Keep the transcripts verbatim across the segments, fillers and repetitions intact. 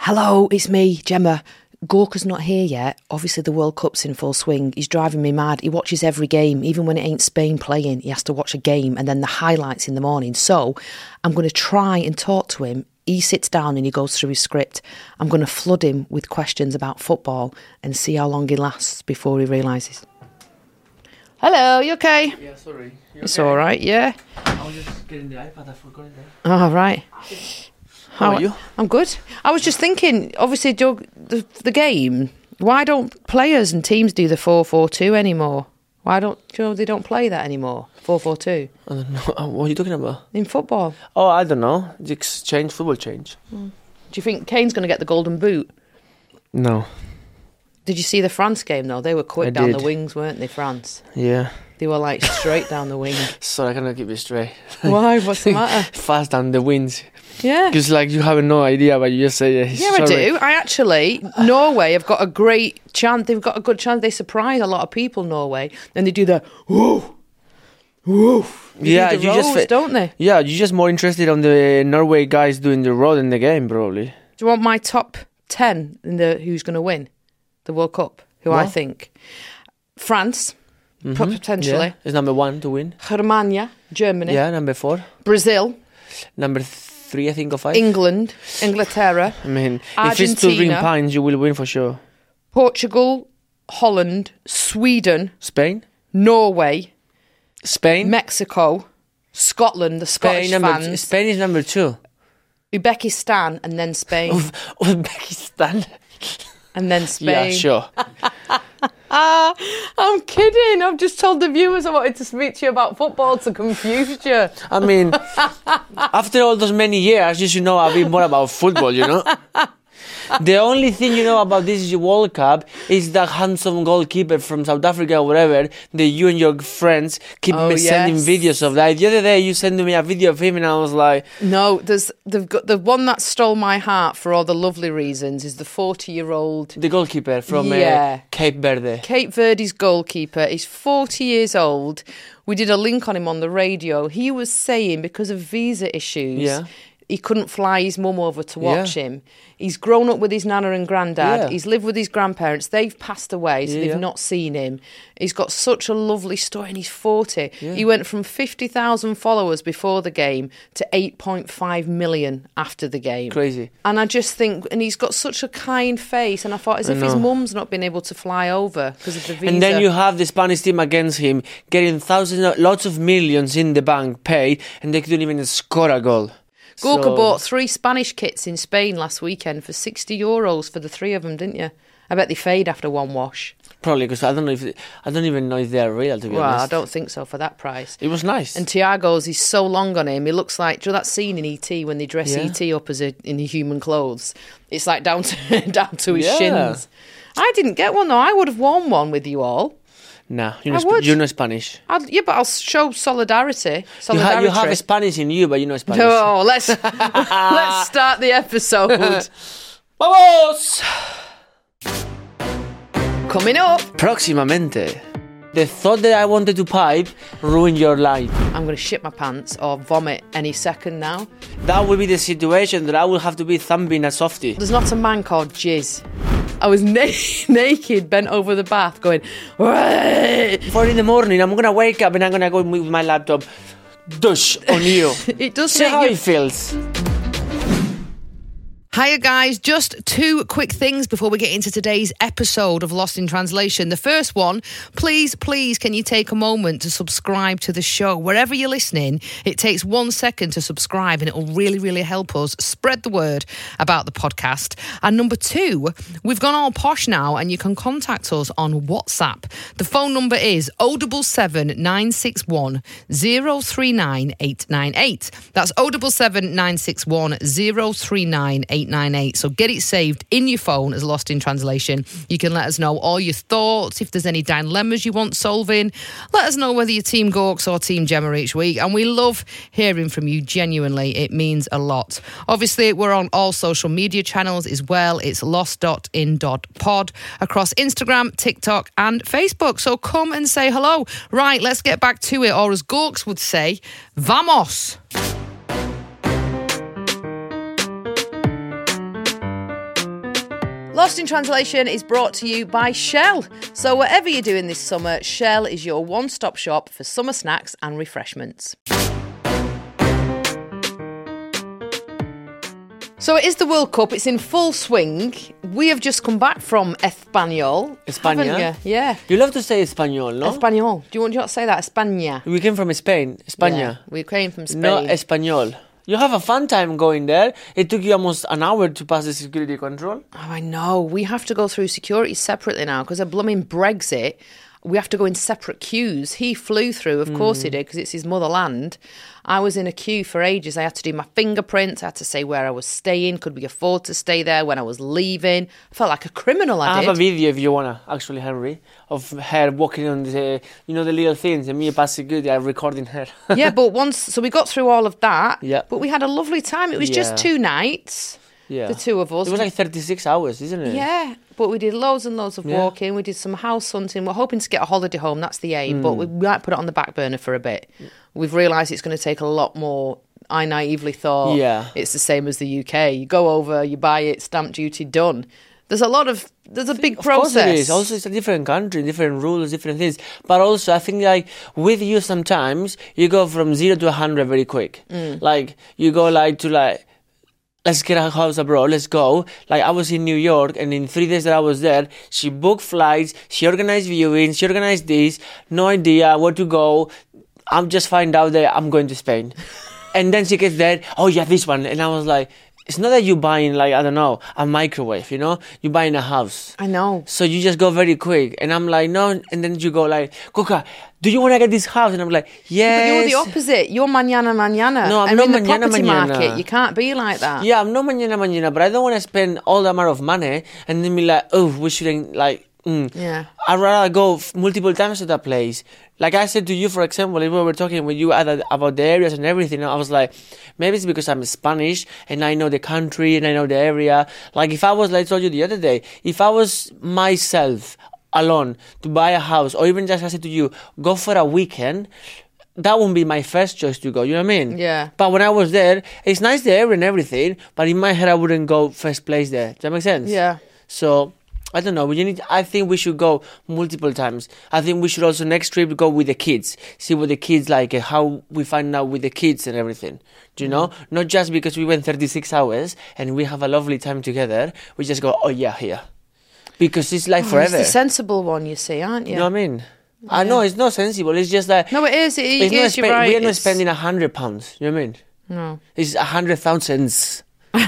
Hello, it's me, Gemma. Gorka's not here yet. Obviously, the World Cup's in full swing. He's driving me mad. He watches every game, even when it ain't Spain playing. He has to watch a game and then the highlights in the morning. So I'm going to try and talk to him. He sits down and he goes through his script. I'm going to flood him with questions about football and see how long he lasts before he realises. Hello, you okay? Yeah, sorry. You It's okay? all right, yeah? I was just getting the iPad, I forgot it there. All right. How are you? I'm good. I was just thinking, obviously, Doug, the, the game, why don't players and teams do the four four two anymore? Why don't, you know, they don't play that anymore, four four two? I don't know. What are you talking about? In football. Oh, I don't know. Just change, football change. Mm. Do you think Kane's going to get the golden boot? No. Did you see the France game, though? They were quick I down did. the wings, weren't they, France? Yeah. They were, like, straight down the wing. Sorry, I cannot keep it straight. Why? What's the matter? Fast down the winds. Yeah. Because, like, you have no idea, but you just say it. Yeah, I do. I actually, Norway have got a great chance. They've got a good chance. They surprise a lot of people, Norway. And they do the, whoa, whoa. They Yeah, do the you just rows, fe- don't they? Yeah, you're just more interested on the Norway guys doing the road in the game, probably. Do you want my top ten in the who's going to win the World Cup? Who I What? think. France, Mhm. potentially. Yeah. It's number one to win. Germania, Germany. Yeah, number four. Brazil, Number three, I think, or five. England, Inglaterra, I mean, if it's to ring Argentina. pines, you will win for sure. Portugal, Holland, Sweden, Spain? Norway, Spain? Mexico, Scotland, the Scottish Spain, number fans, Spain is number two. Uzbekistan, and then Spain, Uz- Uzbekistan. and then Spain. Yeah, sure. Ah, I'm kidding. I've just told the viewers I wanted to speak to you about football to confuse you. I mean, after all those many years, you should know a bit more about football, you know? The only thing you know about this World Cup is that handsome goalkeeper from South Africa or whatever that you and your friends keep Oh, me sending yes. videos of. Like the other day, you sent me a video of him and I was like, No, there's they've got the one that stole my heart for all the lovely reasons is the forty-year-old the goalkeeper from Yeah. uh, Cape Verde. Cape Verde's goalkeeper. He's forty years old. We did a link on him on the radio. He was saying because of visa issues, Yeah. he couldn't fly his mum over to watch Yeah. him. He's grown up with his nana and granddad. Yeah. He's lived with his grandparents. They've passed away, so Yeah, they've yeah. not seen him. He's got such a lovely story, and he's forty. Yeah. He went from fifty thousand followers before the game to eight point five million after the game. Crazy. And I just think, and he's got such a kind face, and I thought as I if his know. mum's not been able to fly over because of the visa. And then you have the Spanish team against him, getting thousands, lots of millions in the bank paid, and they couldn't even score a goal. Gorka So- bought three Spanish kits in Spain last weekend for sixty euros for the three of them, didn't you? I bet they fade after one wash. Probably because I don't know if I don't even know if they are real. To be Well, I honest, don't think so for that price. It was nice. And Tiago's, he's so long on him. He looks like, do you know that scene in E T when they dress Yeah. E T up as a, in human clothes? It's like down to down to his Yeah. shins. I didn't get one though. I would have worn one with you all. Nah, you I know, would. you know Spanish. I'd, yeah, but I'll show solidarity. You, ha- Solidarity. you have a Spanish in you, but you know Spanish. Oh, let's let's start the episode. Vamos! Coming up, Próximamente. The thought that I wanted to pipe ruined your life. I'm going to shit my pants or vomit any second now. That will be the situation that I will have to be thumping a softie. There's not a man called Jizz. I was na- naked, bent over the bath, going, "Wah!" Four in the morning, I'm gonna wake up and I'm gonna go with my laptop, dush on you. It does See take how you. it feels. Hiya guys, just two quick things before we get into today's episode of Lost in Translation. The first one, please, please, can you take a moment to subscribe to the show? Wherever you're listening, it takes one second to subscribe and it will really, really help us spread the word about the podcast. And number two, we've gone all posh now and you can contact us on WhatsApp. The phone number is oh seven seven, nine six one, oh three nine eight nine eight. That's oh seven seven, nine six one, oh three nine eight nine eight. So get it saved in your phone as Lost in Translation. You can let us know all your thoughts, if there's any dilemmas you want solving. Let us know whether you're Team Gorks or Team Gemma each week. And we love hearing from you, genuinely. It means a lot. Obviously, we're on all social media channels as well. It's lost dot in dot pod across Instagram, TikTok and Facebook. So come and say hello. Right, let's get back to it. Or as Gorks would say, vamos! Lost in Translation is brought to you by Shell. So whatever you're doing this summer, Shell is your one-stop shop for summer snacks and refreshments. So it is the World Cup. It's in full swing. We have just come back from Espanyol. España? haven't you? Yeah. You love to say Español, no? Espanyol. Do you want to say that? España. We came from Spain. España. Yeah, we came from Spain. No, Español. You have a fun time going there. It took you almost an hour to pass the security control. Oh, I know. We have to go through security separately now because of blooming Brexit. We have to go in separate queues. He flew through, of mm. course he did, because it's his motherland. I was in a queue for ages. I had to do my fingerprints. I had to say where I was staying. Could we afford to stay there when I was leaving? I felt like a criminal, I, I did. have a video, if you want to, actually, Henry, of her walking on the, you know, the little things, and me past security, I'm recording her. Yeah, but once, so we got through all of that. Yeah. But we had a lovely time. It was yeah. just two nights. Yeah. The two of us. It was like thirty-six hours, isn't it? Yeah, but we did loads and loads of yeah. walking. We did some house hunting. We're hoping to get a holiday home. That's the aim. Mm. But we might put it on the back burner for a bit. We've realised it's going to take a lot more. I naively thought yeah. it's the same as the U K. You go over, you buy it, stamp duty, done. There's a lot of, there's a big of process. Course it is. Also, it's a different country, different rules, different things. But also, I think like with you sometimes, you go from zero to a hundred very quick. Mm. Like, you go like to like, let's get a house abroad, let's go. Like, I was in New York, and in three days that I was there, she booked flights, she organized viewings, she organized this, no idea where to go. I'm just find out that I'm going to Spain. And then she gets there, oh yeah, this one. And I was like, it's not that you're buying, like, I don't know, a microwave, you know? You're buying a house. I know. So you just go very quick. And I'm like, no. And then you go like, Coca, do you want to get this house? And I'm like, yes. But you're the opposite. You're mañana, mañana. No, I'm and not in the mañana, property mañana. market, you can't be like that. Yeah, I'm not mañana, mañana. But I don't want to spend all the amount of money and then be like, oh, we shouldn't, like, mm. Yeah. I'd rather go f- multiple times to that place. Like I said to you, for example, if we were talking with you about the areas and everything, I was like, maybe it's because I'm Spanish and I know the country and I know the area. Like if I was, like I told you the other day, if I was myself alone to buy a house, or even just I said to you, go for a weekend, that wouldn't be my first choice to go, you know what I mean? Yeah. But when I was there, it's nice the area and everything, but in my head I wouldn't go first place there. Does that make sense? Yeah. So I don't know. You need. I think we should go multiple times. I think we should also next trip go with the kids. See what the kids like and how we find out with the kids and everything. Do you know? Mm. Not just because we went thirty-six hours and we have a lovely time together. We just go, oh yeah, here. Because it's like oh, forever. It's the sensible one, you see, aren't you? You know what I mean? Yeah. I know it's not sensible. It's just that. No, it is. It, it's it not is. spe- You're right. We are not it's... spending a hundred pounds. You know what I mean? No. It's a hundred thousands.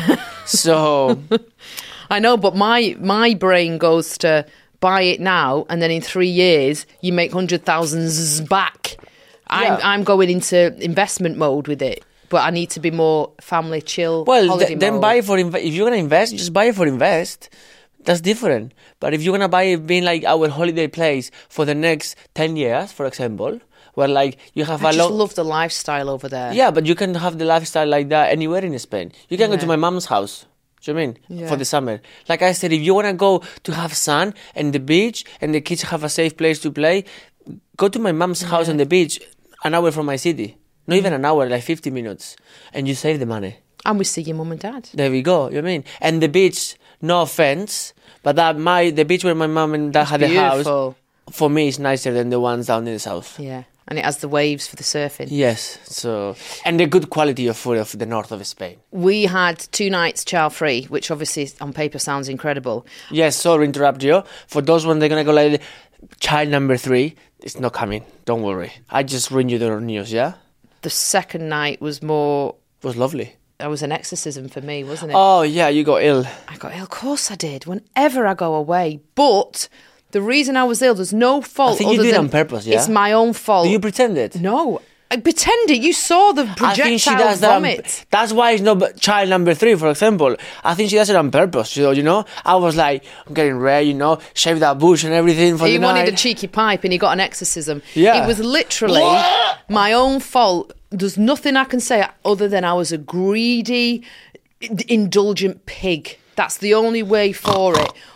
So. I know, but my my brain goes to buy it now, and then in three years you make hundred thousands back. I'm Yeah. I'm going into investment mode with it, but I need to be more family chill. Well, holiday th- then mode. buy it for inv- if you're gonna invest, just buy it for invest. That's different. But if you're gonna buy it being like our holiday place for the next ten years, for example, where like you have I a just lot. love the lifestyle over there. Yeah, but you can have the lifestyle like that anywhere in Spain. You can Yeah. go to my mom's house. Do you know what I mean? Yeah. For the summer. Like I said, if you want to go to have sun and the beach and the kids have a safe place to play, go to my mom's house Yeah. on the beach, an hour from my city. Not even an hour, like fifty minutes. And you save the money. And we see your mum and dad. There we go. You know what I mean? And the beach, no offense, but that my the beach where my mom and dad It's had the house, beautiful. for me, is nicer than the ones down in the south. Yeah, and it has the waves for the surfing. Yes. So and the good quality of food of the north of Spain. We had two nights child free, which obviously on paper sounds incredible. Yes. Sorry, interrupt you. For those ones, they're gonna go like child number three. It's not coming. Don't worry. I just ruined you the news. Yeah. The second night was more. It was lovely. That was an exorcism for me, wasn't it? Oh yeah, you got ill. I got ill. Of course I did. Whenever I go away, but the reason I was ill, there's no fault. I think you other did it than on purpose. Yeah. It's my own fault. Do you pretend it? No, I pretended. You saw the I projectile think she does that. On, vomit. that's why it's not b- child number three, for example. I think she does it on purpose. So, you know, I was like, I'm getting ready, you know, shave that bush and everything for He the wanted night. a cheeky pipe and he got an exorcism. Yeah. It was literally my own fault. There's nothing I can say other than I was a greedy, indulgent pig. That's the only way for it.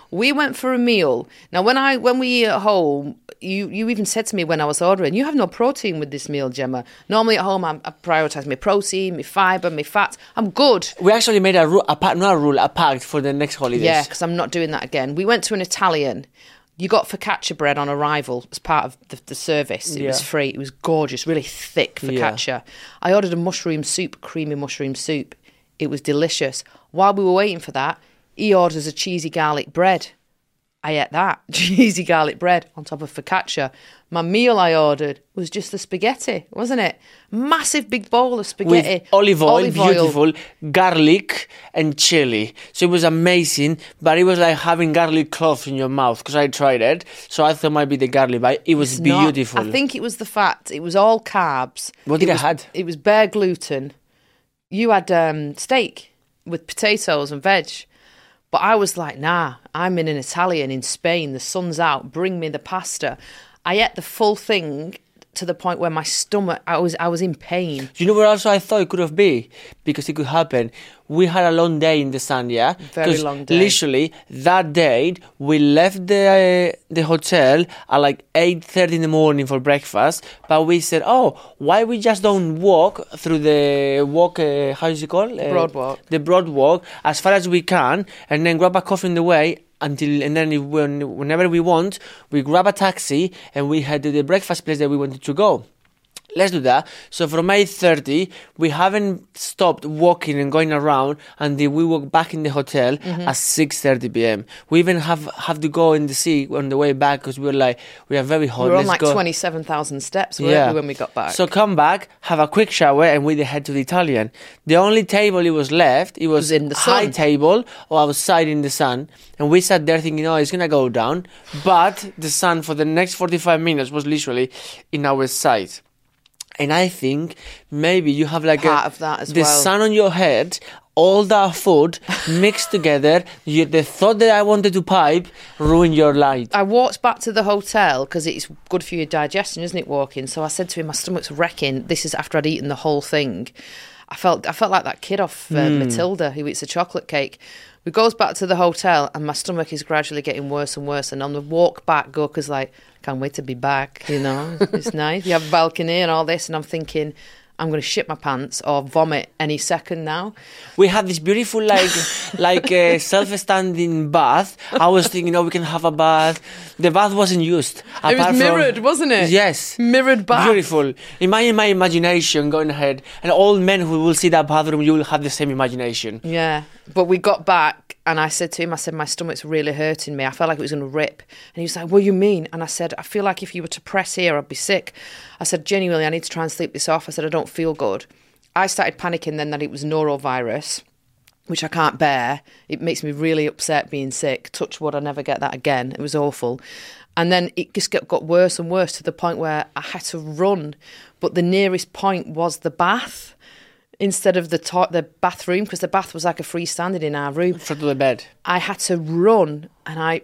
We went for a meal. Now, when I when we eat at home, you, you even said to me when I was ordering, you have no protein with this meal, Gemma. Normally at home, I'm, I prioritise my protein, my fibre, my fats. I'm good. We actually made a, ru- a pact, not a rule, a pact for the next holidays. Yeah, because I'm not doing that again. We went to an Italian. You got focaccia bread on arrival as part of the, the service. It Yeah. was free. It was gorgeous, really thick focaccia. Yeah. I ordered a mushroom soup, creamy mushroom soup. It was delicious. While we were waiting for that, he orders a cheesy garlic bread. I ate that, cheesy garlic bread on top of focaccia. My meal I ordered was just the spaghetti, wasn't it? Massive big bowl of spaghetti. With olive oil, Olive oil. beautiful, garlic and chili. So it was amazing, but it was like having garlic cloves in your mouth because I tried it. So I thought it might be the garlic, but it was It's not. beautiful. I think it was the fact. It was all carbs. What did it I was, had? It was bare gluten. You had um, steak with potatoes and veg. But I was like, nah, I'm in an Italian in Spain. The sun's out. Bring me the pasta. I ate the full thing to the point where my stomach, I was I was in pain. You know where also I thought it could have been? Because it could happen. We had a long day in the sun, yeah? Very 'Cause long day. Literally, that day, we left the uh, the hotel at like eight thirty in the morning for breakfast. But we said, oh, why we just don't walk through the walk, uh, how is it called? Uh, Broad walk. The broad walk as far as we can and then grab a coffee in the way until and then if, when, whenever we want, we grab a taxi and we head to the breakfast place that we wanted to go. Let's do that. So from eight thirty, we haven't stopped walking and going around until we walk back in the hotel Mm-hmm. at six thirty p.m. We even have have to go in the sea on the way back because we were like, we are very hot. We were on Let's like go. twenty-seven thousand steps, weren't Yeah. we, when we got back? So come back, have a quick shower, and we head to the Italian. The only table it was left, it was, Was in the high sun. table or outside in the sun, and we sat there thinking, oh, it's gonna go down. But the sun for the next forty-five minutes was literally in our sight. And I think maybe you have like Part a, of that as the well. sun on your head, all that food mixed together. You, the thought that I wanted to pipe ruined your life. I walked back to the hotel because it's good for your digestion, isn't it, walking? So I said to him, my stomach's wrecking. This is after I'd eaten the whole thing. I felt I felt like that kid off uh, Hmm. Matilda who eats a chocolate cake. We goes back to the hotel and my stomach is gradually getting worse and worse. And on the walk back, Gorka's like, can't wait to be back, you know. It's nice. You have a balcony and all this. And I'm thinking, I'm going to shit my pants or vomit any second now. We had this beautiful, like, like uh, self-standing bath. I was thinking, oh, we can have a bath. The bath wasn't used. It apart was from- mirrored, wasn't it? Yes. Mirrored bath. Beautiful. Imagine my imagination going ahead, and all men who will see that bathroom, you will have the same imagination. Yeah, but we got back and I said to him, I said, my stomach's really hurting me. I felt like it was going to rip. And he was like, what do you mean? And I said, I feel like if you were to press here, I'd be sick. I said, genuinely, I need to try and sleep this off. I said, I don't feel good. I started panicking then that it was norovirus, which I can't bear. It makes me really upset being sick. Touch wood, I never get that again. It was awful. And then it just got, got worse and worse to the point where I had to run. But the nearest point was the bath instead of the to- the bathroom, because the bath was like a freestanding in our room. In front of the bed. I had to run and I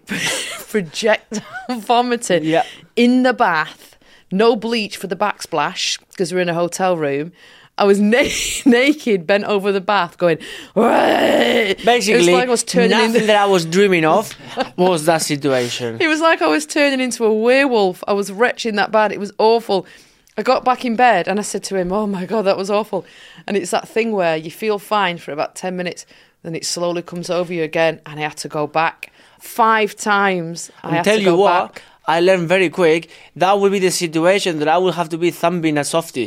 project vomited Yeah. in the bath. No bleach for the backsplash because we're in a hotel room. I was na- naked, bent over the bath, going. Basically, Basically, it was like I was turning nothing into. that I was dreaming of was that situation. It was like I was turning into a werewolf. I was retching that bad. It was awful. I got back in bed and I said to him, "Oh my God, that was awful." And it's that thing where you feel fine for about ten minutes, then it slowly comes over you again, and I had to go back five times. I And had tell to you go what, back. I learned very quick that will be the situation that I will have to be thumping a softie.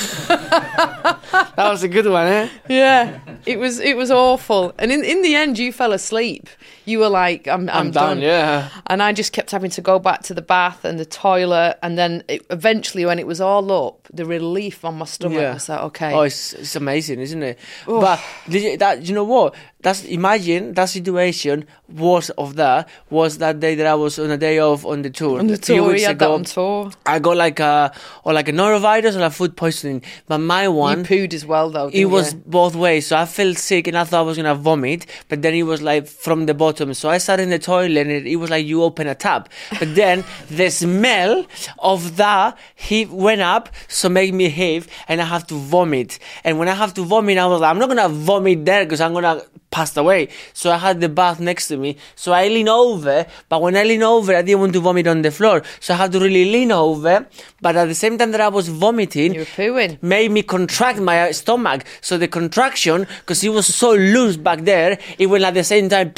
That was a good one, eh? Yeah, it was it was awful. And in in the end, you fell asleep. You were like, "I'm I'm, I'm done, yeah. And I just kept having to go back to the bath and the toilet, and then it, eventually, when it was all up, the relief on my stomach Yeah. was like, okay. Oh, it's, it's amazing, isn't it? But did you, that you know what? That's imagine that situation was of that was that day that I was on a day off on the tour. on the A few tour, weeks you had that ago. on tour. I got like a or like a norovirus or a food poisoning, but my one. You pooed as well, though. It didn't was you? both ways. So I felt sick and I thought I was going to vomit. But then it was like from the bottom. So I sat in the toilet and it, it was like you open a tap. But then the smell of that he went up. So made me heave and I have to vomit. And when I have to vomit, I was like, I'm not going to vomit there because I'm going to passed away. So I had the bath next to me. So I lean over, but when I lean over, I didn't want to vomit on the floor. So I had to really lean over. But at the same time that I was vomiting, You were pooing. made me contract my stomach. So the contraction, because it was so loose back there, it went at the same time.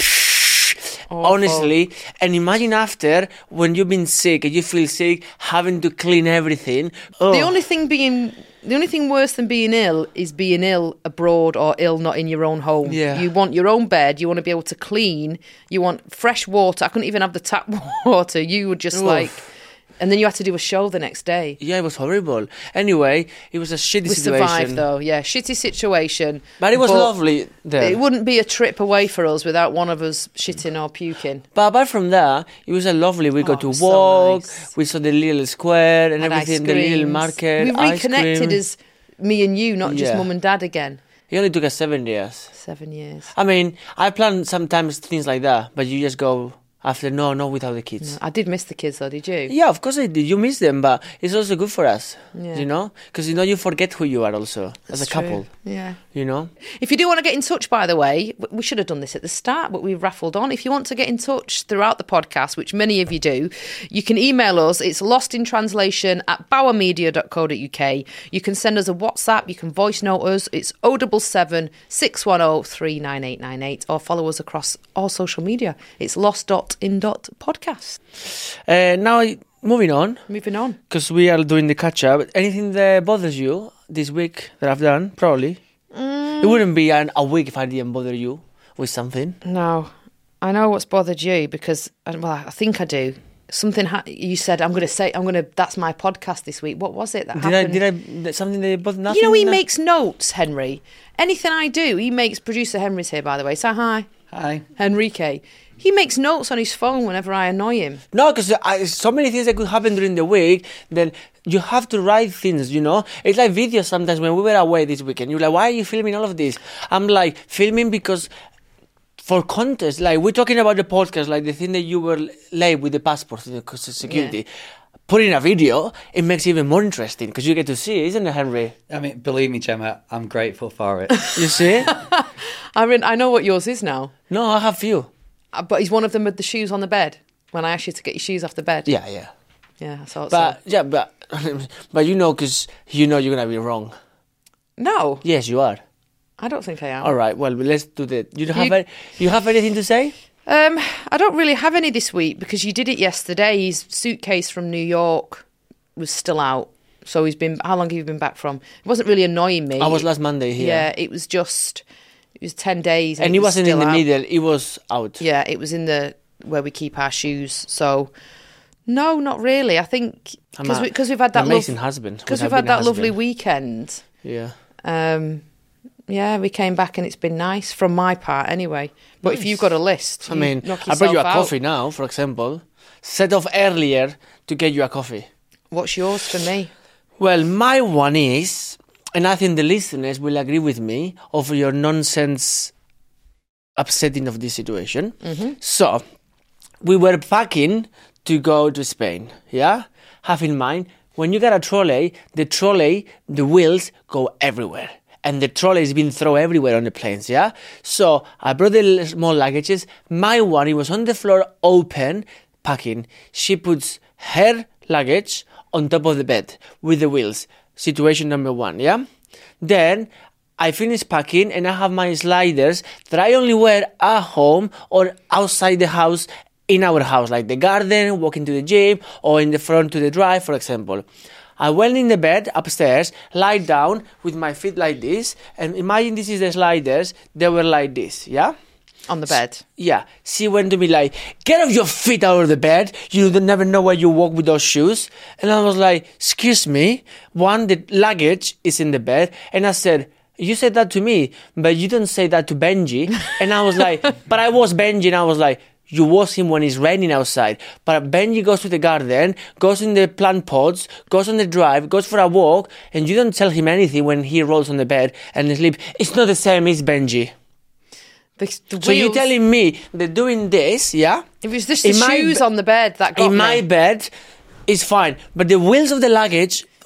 Awful. Honestly, and imagine after when you've been sick and you feel sick, having to clean everything. Oh. The only thing being, the only thing worse than being ill is being ill abroad or ill not in your own home. Yeah. You want your own bed. You want to be able to clean. You want fresh water. I couldn't even have the tap water. You were just Oof. like, and then you had to do a show the next day. Yeah, it was horrible. Anyway, it was a shitty We situation. survived though. Yeah, shitty situation. But it was lovely there. It wouldn't be a trip away for us without one of us shitting or puking. But apart from that, it was a lovely. We Oh, got to so walk. nice. We saw the little square and Had ice everything, the little creams. market. We ice reconnected cream. as me and you, not just Yeah. mum and dad again. It only took us seven years. Seven years. I mean, I plan sometimes things like that, but you just go after. No, not without the kids. I did miss the kids though, did you? Yeah, of course I did. You miss them, but it's also good for us. Yeah. You know, because you know you forget who you are also as a That's true. couple. Yeah. You know. If you do want to get in touch, by the way, w- we should have done this at the start, but we raffled on. If you want to get in touch throughout the podcast, which many of you do, you can email us. It's lostintranslation at bowermedia dot co dot uk. You can send us a WhatsApp. You can voice note us. It's oh seven seven, six one oh, three nine eight nine eight, or follow us across all social media. It's lost.in.podcast. Uh, now moving on, Moving on. because we are doing the catch up. Anything that bothers you this week that I've done? Probably. Mm. It wouldn't be an, a week if I didn't bother you with something. No, I know what's bothered you because, well, I think I do. Something ha- you said. I'm going to say. I'm going to. That's my podcast this week. What was it that Did I? happened? Did I? that- Something that bothered nothing? You know, he No? makes notes, Henry. Anything I do, he makes. Producer Henry's here, by the way. Say hi, Hi. Enrique. He makes notes on his phone whenever I annoy him. No, because so many things that could happen during the week, then you have to write things, you know? It's like videos sometimes when we were away this weekend. You're like, why are you filming all of this? I'm like, filming because for contest, like we're talking about the podcast, like the thing that you were late with the passport, because of security. Yeah. Putting a video, it makes it even more interesting because you get to see it, isn't it, Henry? I mean, believe me, Gemma, I'm grateful for it. You see? I mean, I know what yours is now, No, I have few. Uh, but he's one of them with the shoes on the bed. When I asked you to get your shoes off the bed. Yeah, yeah. Yeah, I thought But, so. yeah, but, but you know, because you know you're going to be wrong. No, Yes, you are. I don't think I am. All right, well, let's do that. You don't have You- any, you have anything to say? Um, I don't really have any this week because you did it yesterday. His suitcase from New York was still out. So he's been, how long have you been back from? It wasn't really annoying me. I was last Monday here. Yeah, it was just, it was ten days. And it it wasn't in still the out. middle, it was out. Yeah, it was in the, where we keep our shoes. So, no, not really. I think, I'm because a- we, cause we've had that an amazing lov- husband. Because would we've have had been a that lovely husband. weekend. Yeah. Um, yeah, we came back and it's been nice from my part anyway. But if Nice. you've got a list, I you mean, knock I brought you a yourself out. coffee now, for example. Set off earlier to get you a coffee. What's yours for me? Well, my one is, and I think the listeners will agree with me, of your nonsense upsetting of this situation. Mm-hmm. So, we were packing to go to Spain, yeah? Have in mind, when you get a trolley, the trolley, the wheels go everywhere. And the trolley is being thrown everywhere on the planes, yeah? So, I brought the small luggages. My one, it was on the floor, open, packing. She puts her luggage on top of the bed with the wheels. Situation number one, yeah? Then I finish packing and I have my sliders that I only wear at home or outside the house, in our house, like the garden, walking to the gym, or in the front to the drive, for example. I went in the bed upstairs, lie down with my feet like this, and imagine this is the sliders, they were like this, yeah? On the bed. Yeah, she went to me like, get off your feet out of the bed. You don't never know where you walk with those shoes. And I was like, excuse me. One, the luggage is in the bed. And I said, you said that to me, but you don't say that to Benji. And I was like, but I was Benji. And I was like, you was him when it's raining outside. But Benji goes to the garden, goes in the plant pots, goes on the drive, goes for a walk. And you don't tell him anything when he rolls on the bed and sleeps. It's not the same, it's Benji. The, the So you're wheels- telling me that doing this, yeah? It was just the in my shoes be- on the bed that got In my me. bed, is fine. But the wheels of the luggage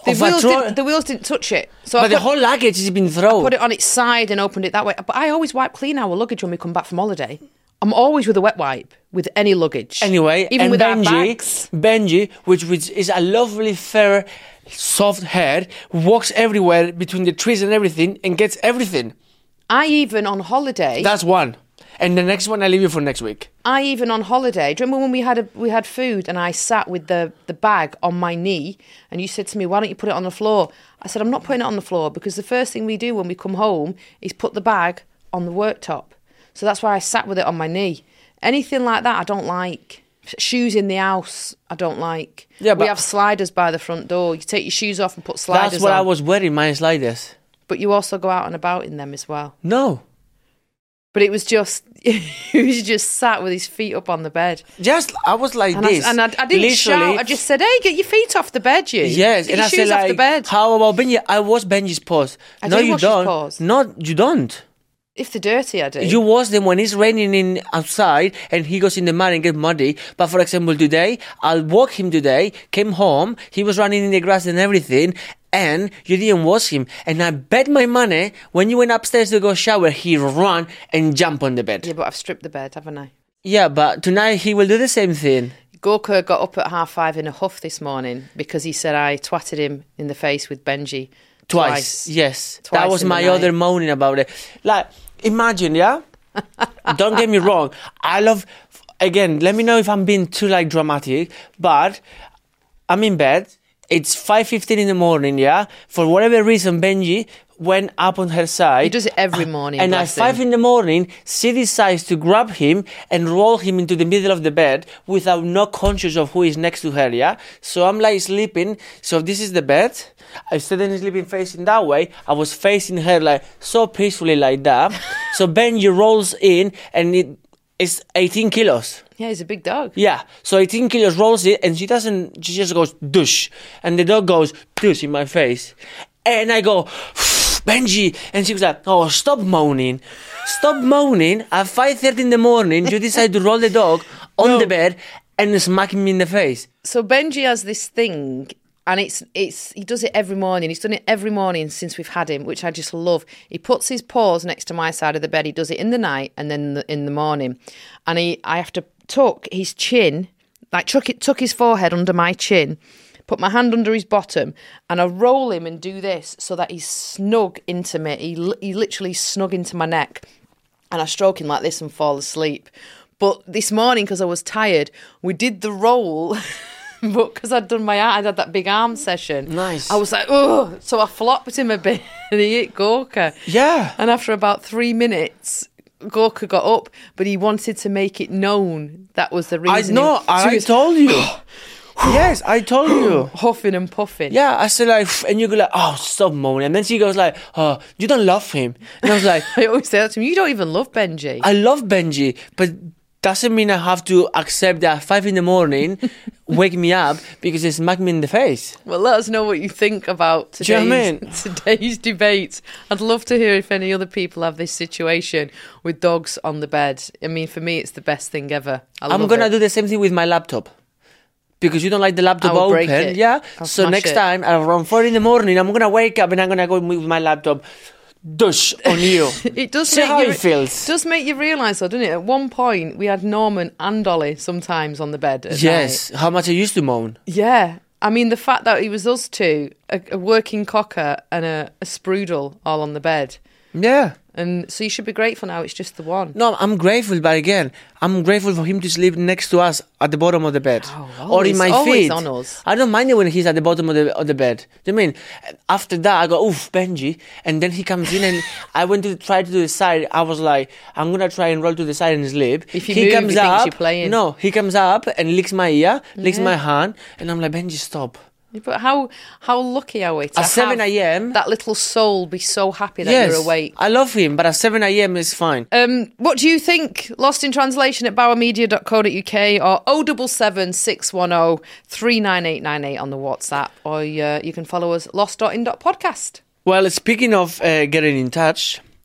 The Of a wheels, tro- didn't, the wheels didn't touch it. So but I the put, whole luggage has been thrown. put it on its side and opened it that way. But I always wipe clean our luggage when we come back from holiday. I'm always with a wet wipe with any luggage. Anyway, even and with our Benji, bags. Benji, which, which is a lovely, fair, soft head, walks everywhere between the trees and everything and gets everything. I even on holiday. That's one. And the next one I leave you for next week. I even on holiday. Do you remember when we had a, we had food and I sat with the, the bag on my knee and you said to me, "Why don't you put it on the floor?" I said, "I'm not putting it on the floor because the first thing we do when we come home is put the bag on the worktop." So that's why I sat with it on my knee. Anything like that, I don't like. Shoes in the house, I don't like. Yeah, we but- have sliders by the front door. You take your shoes off and put sliders on. That's what I was wearing, my sliders. But you also go out and about in them as well. No. But it was just, he was just sat with his feet up on the bed. Just, I was like And, this. I, and I, I didn't Literally. shout. I just said, "Hey, get your feet off the bed, you." Yes, Get and your I shoes said off like, the bed. how about Benji? I wash Benji's paws. I no, do you wash his don't. paws. No, you don't. If they're dirty, I do. You wash them when it's raining in outside and he goes in the mud and get muddy. But for example, today, I'll walk him today, came home, he was running in the grass and everything, and you didn't wash him. And I bet my money, when you went upstairs to go shower, he ran and jumped on the bed. Yeah, but I've stripped the bed, haven't I? Yeah, but tonight he will do the same thing. Gorka got up at half five in a huff this morning because he said I twatted him in the face with Benji. Twice, Twice. yes. Twice that was in the my night. other moaning about it. Like, imagine, yeah? Don't get me wrong. I love, again, let me know if I'm being too, like, dramatic, but I'm in bed. It's five fifteen in the morning, yeah? For whatever reason, Benji went up on her side. He does it every morning. And at bless five him. in the morning, she decides to grab him and roll him into the middle of the bed without no conscious of who is next to her, yeah? So I'm like sleeping. So this is the bed. I started sleeping facing that way. I was facing her like so peacefully like that. So Benji rolls in and it is eighteen kilos. Yeah, he's a big dog. Yeah, so eighteen kilos rolls it and she doesn't, she just goes douche. And the dog goes douche in my face. And I go, Benji. And she was like, "Oh, stop moaning. Stop moaning. At five thirty in the morning, you decide to roll the dog on No. the bed and smack me in the face." So Benji has this thing, and it's it's he does it every morning. He's done it every morning since we've had him, which I just love. He puts his paws next to my side of the bed. He does it in the night and then in the, in the morning, and he I have to tuck his chin, like tuck it, tuck his forehead under my chin, put my hand under his bottom, and I roll him and do this so that he's snug into me. He li- he literally snug into my neck, and I stroke him like this and fall asleep. But this morning, because I was tired, we did the roll. But because I'd done my I had that big arm session. Nice. I was like, oh, so I flopped him a bit and he hit Gorka. Yeah. And after about three minutes, Gorka got up, but he wanted to make it known that was the I reason. know, he, so he I was told you. Yes, I told you. huffing and puffing. Yeah, I said like, and you go like, "Oh, stop moaning." And then she goes like, "Oh, you don't love him." And I was like, I always say that to him. You don't even love Benji. I love Benji, but doesn't mean I have to accept that at five in the morning, wake me up because they smack me in the face. Well, let us know what you think about Do you know today's, what I mean? today's debate. I'd love to hear if any other people have this situation with dogs on the bed. I mean, for me, it's the best thing ever. I I'm love gonna it. do the same thing with my laptop. Because you don't like the laptop I will open, break it. yeah? I'll so smash next it. time, around four in the morning, I'm gonna wake up and I'm gonna go with my laptop, dush on you. It does See make how you, it feels. does make you realise, though, doesn't it? At one point, we had Norman and Dolly sometimes on the bed. At Yes, night. how much I used to moan. Yeah. I mean, the fact that it was us two, a, a working cocker and a, a sprudel all on the bed. Yeah. And so you should be grateful now it's just the one. No, I'm grateful, but again, I'm grateful for him to sleep next to us at the bottom of the bed. Oh, or in always- my always feet. on us. I don't mind it when he's at the bottom of the of the bed. Do you mean? After that, I go, oof, Benji. And then he comes in and I went to try to do the side. I was like, I'm going to try and roll to the side and sleep. If you he move, comes he thinks up. you're playing. No, he comes up and licks my ear, licks Yeah. my hand. And I'm like, Benji, stop. But how how lucky are we to At seven have a.m. that little soul be so happy that Yes, you're awake? I love him, but at seven a.m. is fine. Um, what do you think? Lost in Translation at bauer media dot co dot uk or oh seven seven, six one oh, three nine eight nine eight on the WhatsApp, or uh, you can follow us lost dot in dot podcast. Well, speaking of uh, getting in touch,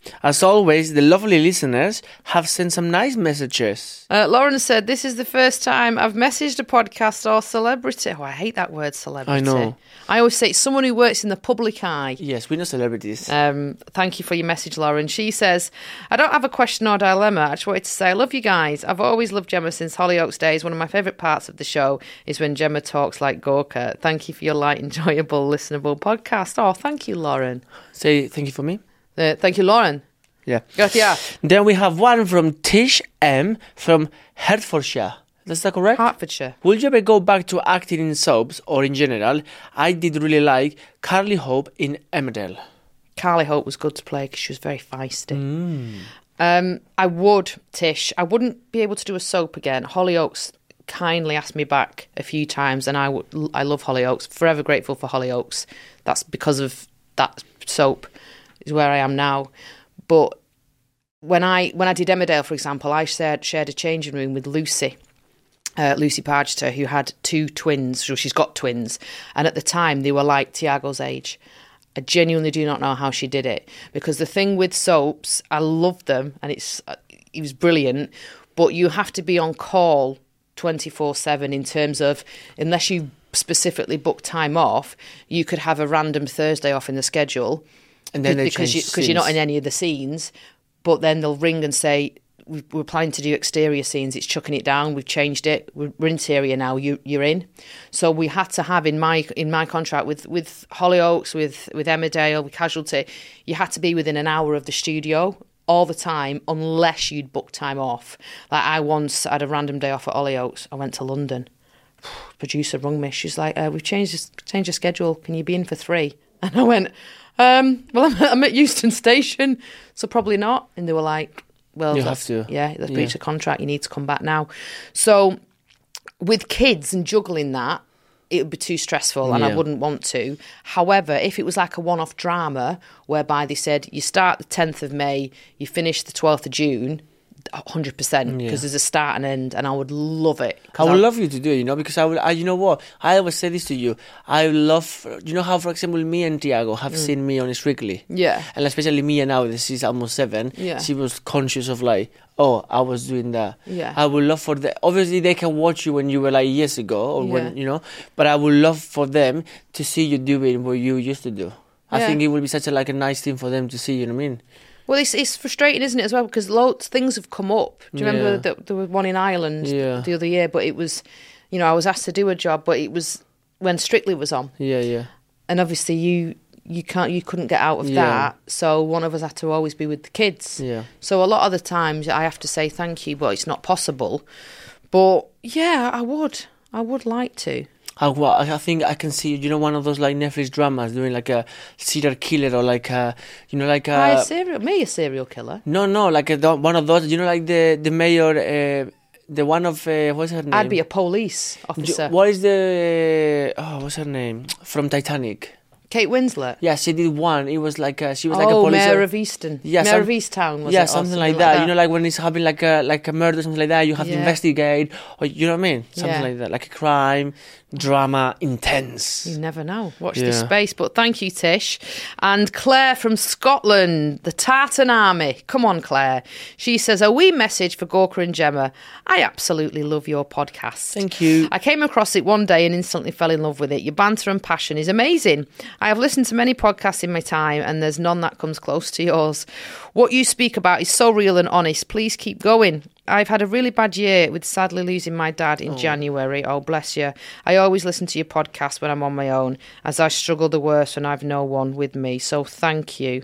As always, the lovely listeners have sent some nice messages. Uh, Lauren said, this is the first time I've messaged a podcast or celebrity. Oh, I hate that word, celebrity. I know. I always say it's someone who works in the public eye. Yes, we're not celebrities. Um, thank you for your message, Lauren. She says, I don't have a question or dilemma. I just wanted to say I love you guys. I've always loved Gemma since Hollyoaks days. One of my favourite parts of the show is when Gemma talks like Gorka. Thank you for your light, enjoyable, listenable podcast. Oh, thank you, Lauren. Say thank you for me. Uh, thank you, Lauren. Yeah. Gracias. Then we have one from Tish M from Hertfordshire. Is that correct? Hertfordshire. Will you ever go back to acting in soaps or in general? I did really like Carly Hope in Emmerdale. Carly Hope was good to play because she was very feisty. Mm. Um, I would, Tish. I wouldn't be able to do a soap again. Hollyoaks kindly asked me back a few times, and I, w- I love Hollyoaks. Forever grateful for Hollyoaks. That's because of that soap is where I am now. But when I when I did Emmerdale, for example, I shared, shared a changing room with Lucy, uh, Lucy Pargeter, who had two twins. So she's got twins. And at the time, they were like Tiago's age. I genuinely do not know how she did it. Because the thing with soaps, I love them, and it's it was brilliant, but you have to be on call twenty-four seven in terms of, unless you specifically book time off, you could have a random Thursday off in the schedule. And then they because you, change because you're not in scenes. any of the scenes, but then they'll ring and say, we- we're planning to do exterior scenes, it's chucking it down, we've changed it, we're, we're interior now, you, you're in. So we had to have in my in my contract with, with Hollyoaks, with, with Emmerdale, with Casualty, you had to be within an hour of the studio all the time unless you'd book time off. Like I once had a random day off at Hollyoaks, I went to London. Producer rung me, she's like, uh, we've changed, this, changed the schedule, can you be in for three? And I went, Um, well, I'm, I'm at Euston Station, so probably not. And they were like, well, You that's, have to. yeah, that's Yeah. breached a contract. You need to come back now. So with kids and juggling that, it would be too stressful and I Yeah. wouldn't want to. However, if it was like a one-off drama whereby they said you start the tenth of May, you finish the twelfth of June, one hundred percent, because Yeah. there's a start and end, and I would love it. 'Cause I would I'm- love you to do it, you know, because I will. I, you know what? I always say this to you. I love, you know, how for example, me and Tiago have seen me on Strictly. Yeah. And especially Mia now, this is almost seven. Yeah. She was conscious of like, oh, I was doing that. Yeah. I would love for the. Obviously, they can watch you when you were like years ago, or Yeah. when you know. But I would love for them to see you doing what you used to do. I Yeah. think it would be such a like a nice thing for them to see. You know what I mean? Well, it's it's frustrating, isn't it, as well? Because loads things have come up. Do you remember Yeah. that there was one in Ireland Yeah. the other year? But it was, you know, I was asked to do a job, but it was when Strictly was on, Yeah, yeah. and obviously you you can't you couldn't get out of Yeah. that. So one of us had to always be with the kids. Yeah. So a lot of the times I have to say thank you, but it's not possible. But yeah, I would, I would like to. I, well, I I think I can see, you know, one of those like Netflix dramas doing like a serial killer or like a, you know, like I a. a serial, me a serial killer. No, no, like a, one of those, you know, like the the mayor, uh, the one of uh, what's her name? I'd be a police officer. You- What is the oh, what's her name from Titanic? Kate Winslet. Yeah, she did one. It was like a, she was like a Oh, police. Mayor of Easton. Yeah, Mayor some- of Easttown, was yeah, it? Or something, like, that. You know, like when it's happening like a like a murder, something like that. You have to Yeah. investigate, or you know what I mean, something Yeah. like that, like a crime, drama, intense. You never know. Watch Yeah. this space. But thank you, Tish. And Claire from Scotland, the Tartan Army. Come on, Claire. She says, a wee message for Gorka and Gemma. I absolutely love your podcast. Thank you. I came across it one day and instantly fell in love with it. Your banter and passion is amazing. I have listened to many podcasts in my time and there's none that comes close to yours. What you speak about is so real and honest. Please keep going. I've had a really bad year with sadly losing my dad in January. Oh, bless you. I always listen to your podcast when I'm on my own, as I struggle the worst when I've no one with me. So thank you.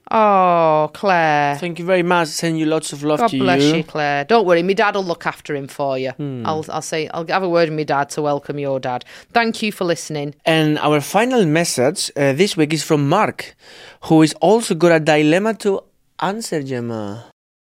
Oh, Claire. Thank you very much. Send you lots of love God to bless you. you, Claire. Don't worry, my dad will look after him for you. Hmm. I'll, I'll say, I'll have a word with my dad to welcome your dad. Thank you for listening. And our final message uh, this week is from Mark, who is also got a dilemma to answer, Gemma.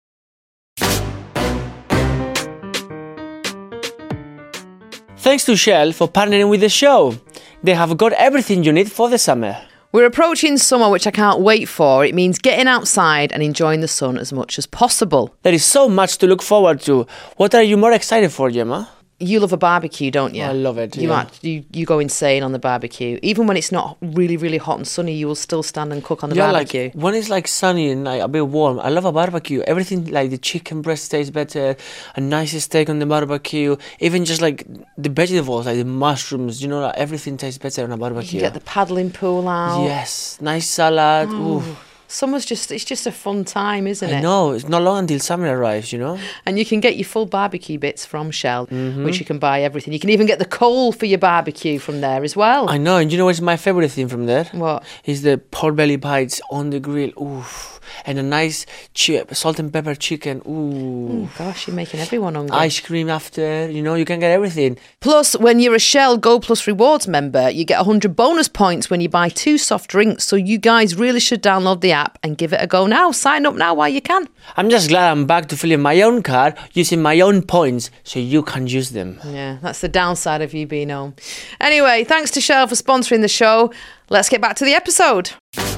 Thanks to Shell for partnering with the show. They have got everything you need for the summer. We're approaching summer, which I can't wait for. It means getting outside and enjoying the sun as much as possible. There is so much to look forward to. What are you more excited for, Gemma? You love a barbecue, don't you? I love it, You yeah. act, you you go insane on the barbecue. Even when it's not really, really hot and sunny, you will still stand and cook on the Yeah, barbecue. like when it's like sunny and like a bit warm, I love a barbecue. Everything like the chicken breast tastes better, a nice steak on the barbecue, even just like the vegetables, like the mushrooms, you know, like everything tastes better on a You barbecue. can get the paddling pool out. Yes, nice salad. Ooh. Summer's just, it's just a fun time, isn't I it? know, it's not long until summer arrives, you know? And you can get your full barbecue bits from Shell, Mm-hmm. which you can buy everything. You can even get the coal for your barbecue from there as well. I know, and you know what's my favorite thing from there? What? Is the pork belly bites on the grill. Oof. And a nice chi- salt and pepper chicken. Ooh. Oh, gosh, you're making everyone hungry. Ice cream after, you know, you can get everything. Plus, when you're a Shell Go Plus Rewards member, you get one hundred bonus points when you buy two soft drinks. So you guys really should download the app and give it a go now. Sign up now while you can. I'm just glad I'm back to filling my own car using my own points so you can use them. Yeah, that's the downside of you being home. Anyway, thanks to Shell for sponsoring the show. Let's get back to the episode.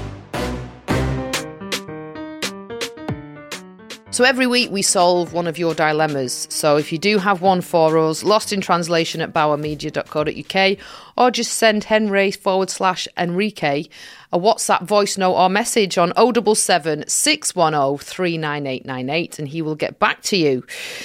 So every week we solve one of your dilemmas. So if you do have one for us, lost in translation at bauer media dot co dot uk, or just send Henry forward slash Enrique a WhatsApp voice note or message on oh seven seven, six one oh, three nine eight nine eight and he will get back to you.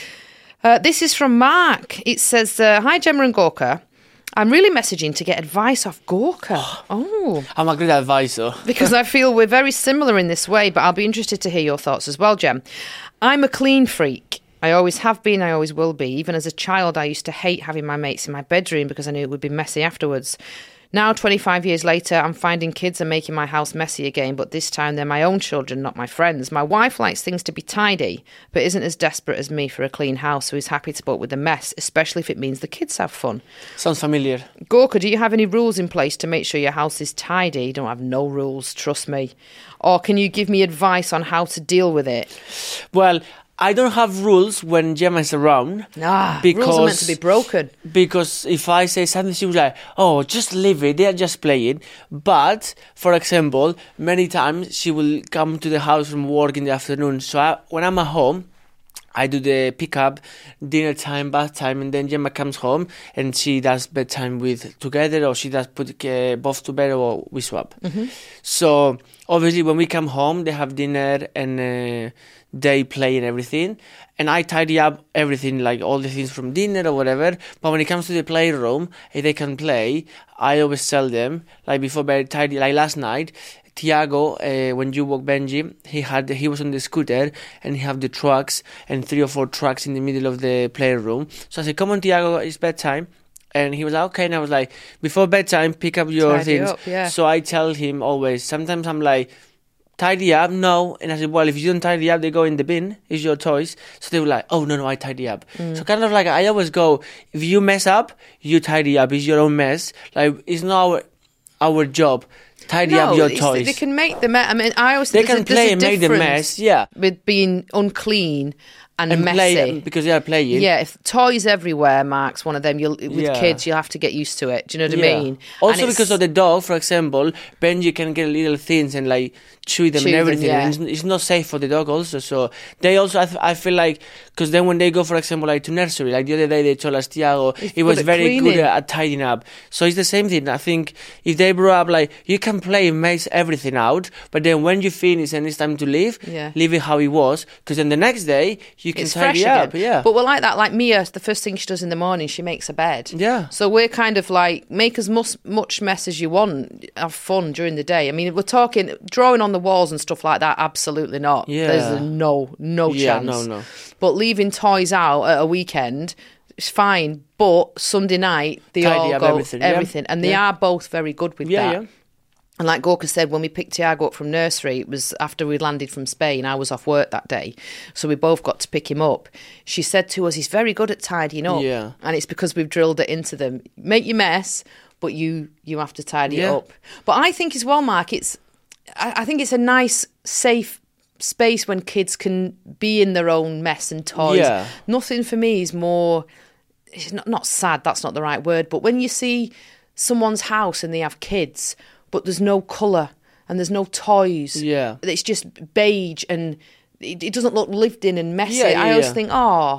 Uh, this is from Mark. It says, uh, hi Gemma and Gorka. I'm really messaging to get advice off Gorka. Oh. I'm a good advisor. Because I feel we're very similar in this way, but I'll be interested to hear your thoughts as well, Gem. I'm a clean freak. I always have been, I always will be. Even as a child, I used to hate having my mates in my bedroom because I knew it would be messy afterwards. Now, twenty-five years later, I'm finding kids are making my house messy again, but this time they're my own children, not my friends. My wife likes things to be tidy, but isn't as desperate as me for a clean house, so is happy to put up with the mess, especially if it means the kids have fun. Sounds familiar. Gorka, do you have any rules in place to make sure your house is tidy? You don't have no rules, trust me. Or can you give me advice on how to deal with it? Well, I don't have rules when Gemma is around. Ah, because, rules are meant to be broken. Because if I say something, she was like, oh, just leave it, they're just playing. But, for example, many times she will come to the house from work in the afternoon. So I, when I'm at home, I do the pickup, dinner time, bath time, and then Gemma comes home and she does bedtime with together, or she does put uh, both to bed, or we swap. Mm-hmm. So obviously when we come home, they have dinner and uh, they play and everything, and I tidy up everything, like all the things from dinner or whatever. But when it comes to the playroom, if they can play, I always tell them, like before bed, tidy. Like last night, Tiago, uh, when you walk Benji, he had he was on the scooter and he had the trucks and three or four trucks in the middle of the playroom. So I said, "Come on, Tiago, it's bedtime." And he was like, okay. And I was like, before bedtime, pick up your Tidy things. up, yeah. So I tell him always. Sometimes I'm like, tidy up, no. And I said, well, if you don't tidy up, they go in the bin. It's your toys. So they were like, oh, no, no, I tidy up. Mm. So kind of like, I always go, if you mess up, you tidy up. It's your own mess. Like, it's not our, our job. Tidy no, up your it's- toys. They can make the mess. I mean, I always They think can there's a- there's play a and make the difference mess, yeah. with being unclean and, And messy. play, because they are playing. Yeah, if toys everywhere, Mark's one of them. You'll with Yeah. kids, you'll have to get used to it. Do you know what I Yeah. mean? Also And because it's- of the dog, for example, Benji can get little things and like chew them Chew and them, everything. yeah. And it's, it's not safe for the dog also. So they also, I, th- I feel like, because then when they go, for example, like to nursery, like the other day they told us Tiago, He's he was good at very cleaning. good at, at tidying up. So it's the same thing. I think if they grow up, like you can play and mess everything out, but then when you finish and it's time to leave, Yeah. leave it how it was. Because then the next day you can it's fresh tidy up. again. Yeah. But we're like that. Like Mia, the first thing she does in the morning, she makes a bed. Yeah. So we're kind of like, make as much, much mess as you want. Have fun during the day. I mean, we're talking drawing on the walls and stuff like that. Absolutely not. Yeah. There's a no, no Yeah, chance. no, no. But leaving toys out at a weekend, it's fine. But Sunday night, they Tidy all up go everything, yeah. everything. And they Yeah. are both very good with Yeah, that. yeah. And like Gorka said, when we picked Tiago up from nursery, it was after we landed from Spain. I was off work that day. So we both got to pick him up. She said to us, he's very good at tidying up. Yeah. And it's because we've drilled it into them. Make your mess, but you you have to tidy Yeah. it up. But I think as well, Mark, it's I, I think it's a nice, safe space when kids can be in their own mess and toys. Yeah. Nothing for me is more, it's not, not sad, that's not the right word, but when you see someone's house and they have kids, but there's no colour and there's no toys. Yeah. It's just beige and it, it doesn't look lived in and messy. Yeah, yeah, I always yeah. think, oh,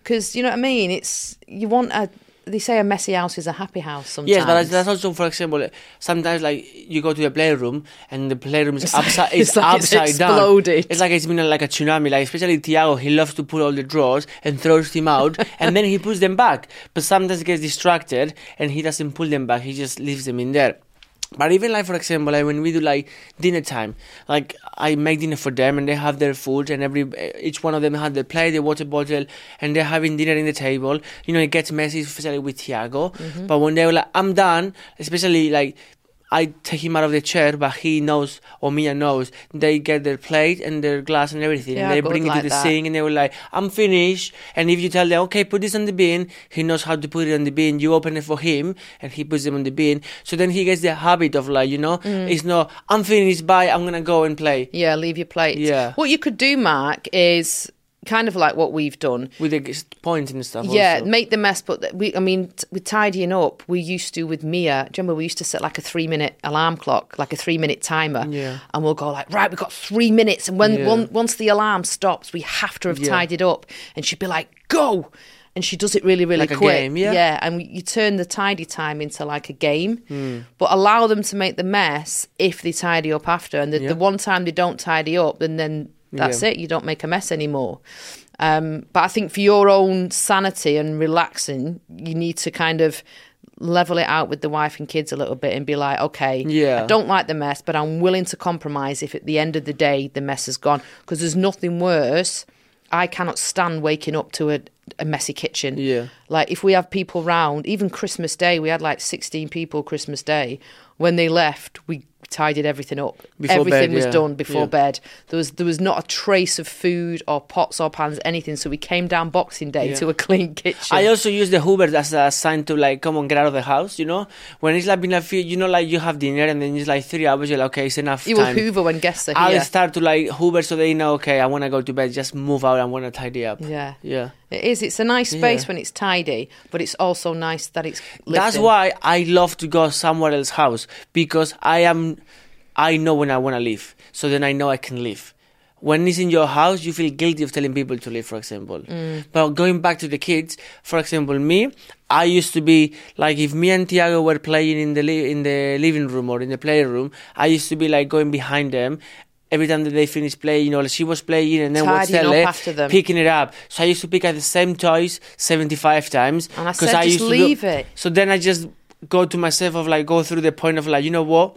Because, you know what I mean? It's, you want a, they say a messy house is a happy house sometimes. Yes, but that's also, for example, sometimes like you go to the playroom and the playroom is upside, it's it's like it's upside down. exploded. It's like it's been like a tsunami. Like especially Thiago, he loves to put all the drawers and throws them out, and then he puts them back. But sometimes he gets distracted and he doesn't pull them back. He just leaves them in there. But even like, for example, like when we do like dinner time, like I make dinner for them and they have their food and every each one of them have their plate, their water bottle, and they're having dinner in the table. You know, it gets messy, especially with Thiago. Mm-hmm. But when they're like, I'm done, especially like I take him out of the chair, but he knows, or Mia knows, they get their plate and their glass and everything, yeah, and they bring it like to the that. sink, and they were like, I'm finished. And if you tell them, okay, put this on the bin, he knows how to put it on the bin. You open it for him, and he puts them on the bin. So then he gets the habit of like, you know, mm. it's not, I'm finished, bye, I'm going to go and play. Yeah, leave your plate. Yeah. What you could do, Mark, is kind of like what we've done with the points and stuff. Yeah, also. make the mess. But we, I mean, t- with tidying up, we used to with Mia. Do you remember we used to set like a three-minute alarm clock, like a three-minute timer, yeah. and we'll go like, right, we've got three minutes, and when yeah. one, once the alarm stops, we have to have yeah. tidied up. And she'd be like, go. And she does it really, really like quick. A game, yeah. yeah, and you turn the tidy time into like a game, mm. but allow them to make the mess if they tidy up after. And the, yeah. the one time they don't tidy up, then then that's yeah. it. You don't make a mess anymore. Um, but I think for your own sanity and relaxing, you need to kind of level it out with the wife and kids a little bit and be like, okay, yeah. I don't like the mess, but I'm willing to compromise if at the end of the day the mess is gone. Because there's nothing worse. I cannot stand waking up to a, a messy kitchen. Yeah. Like if we have people round, even Christmas Day, we had like sixteen people Christmas Day. When they left, we tidied everything up. Before everything bed, was yeah. done before yeah. bed. There was there was not a trace of food or pots or pans, anything. So we came down Boxing Day yeah. to a clean kitchen. I also use the Hoover as a sign to like come on, get out of the house. You know, when it's like been a few, you know, like you have dinner and then it's like three hours. You're like, okay, it's enough you time. will Hoover when guests are I'll here. start to like Hoover so they know, okay, I want to go to bed. Just move out. I want to tidy up. Yeah, yeah. It is. It's a nice space yeah. when it's tidy, but it's also nice that it's lived That's in. why I love to go somewhere else's house, because I am, I know when I want to leave. So then I know I can leave. When it's in your house, you feel guilty of telling people to leave, for example. Mm. But going back to the kids, for example, me, I used to be like, if me and Thiago were playing in the li- in the living room or in the playroom, I used to be like going behind them. Every time that they finish playing, you know, she was playing and then what's Tidying up there, after them. picking it up. So I used to pick up the same toys seventy-five times. And I said, I just used to leave do, it. So then I just go to myself of like, go through the point of like, you know what?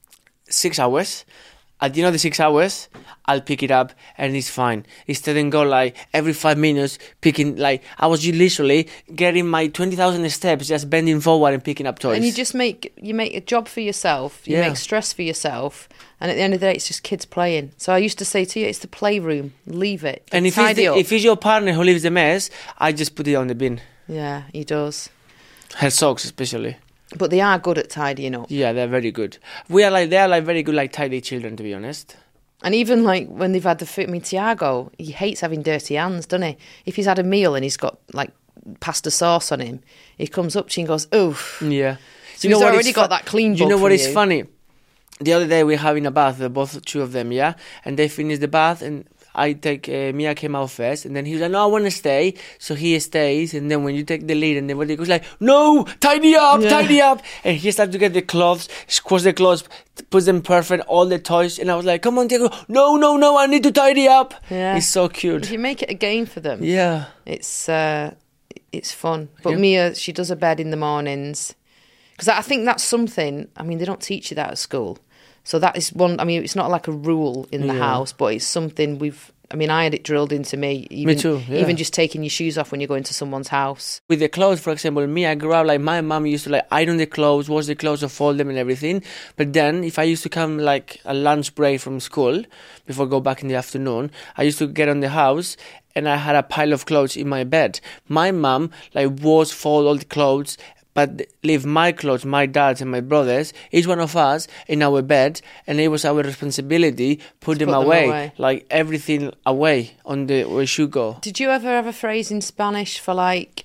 Six hours. At the end of the six hours, I'll pick it up and it's fine. Instead of go like every five minutes picking, like I was literally getting my twenty thousand steps, just bending forward and picking up toys. And you just make you make a job for yourself. You Yeah. make stress for yourself. And at the end of the day, it's just kids playing. So I used to say to you, it's the playroom. Leave it. and if it's, Tidy the, up. if it's your partner who leaves the mess, I just put it on the bin. Yeah, he does. Her socks especially. But they are good at tidying up. Yeah, they're very good. We are like they are like very good like tidy children, to be honest. And even like when they've had the food, I mean, Thiago, he hates having dirty hands, doesn't he? If he's had a meal and he's got like pasta sauce on him, he comes up to you and goes, oof. Yeah. So he's what already is got fu- that clean You book know what for is you. funny? The other day we're having a bath, uh, both two of them, yeah? And they finished the bath and I take, uh, Mia came out first and then he was like, no, I want to stay. So he stays and then when you take the lead and then he goes like, no, tidy up, Yeah. tidy up. And he started to get the clothes, squash the clothes, puts them perfect, all the toys. And I was like, come on, Diego, no, no, no, I need to tidy up. Yeah. It's so If cute. you make it a game for them, Yeah. it's uh, it's fun. But Yeah. Mia, she does her bed in the mornings. Because I think that's something, I mean, they don't teach you that at school. So that is one, I mean, it's not like a rule in the Yeah. house, but it's something we've, I mean, I had it drilled into me. Even, too, yeah. Even just taking your shoes off when you go into someone's house. With the clothes, for example, me, I grew up like my mom used to like iron the clothes, wash the clothes, or fold them and everything. But then, if I used to come like a lunch break from school before I go back in the afternoon, I used to get on the house and I had a pile of clothes in my bed. My mom like wash, fold all the clothes, but leave my clothes, my dad's and my brother's, each one of us in our bed, and it was our responsibility put, them, put them away, away. like everything away on the where it should go. Did you ever have a phrase in Spanish for like,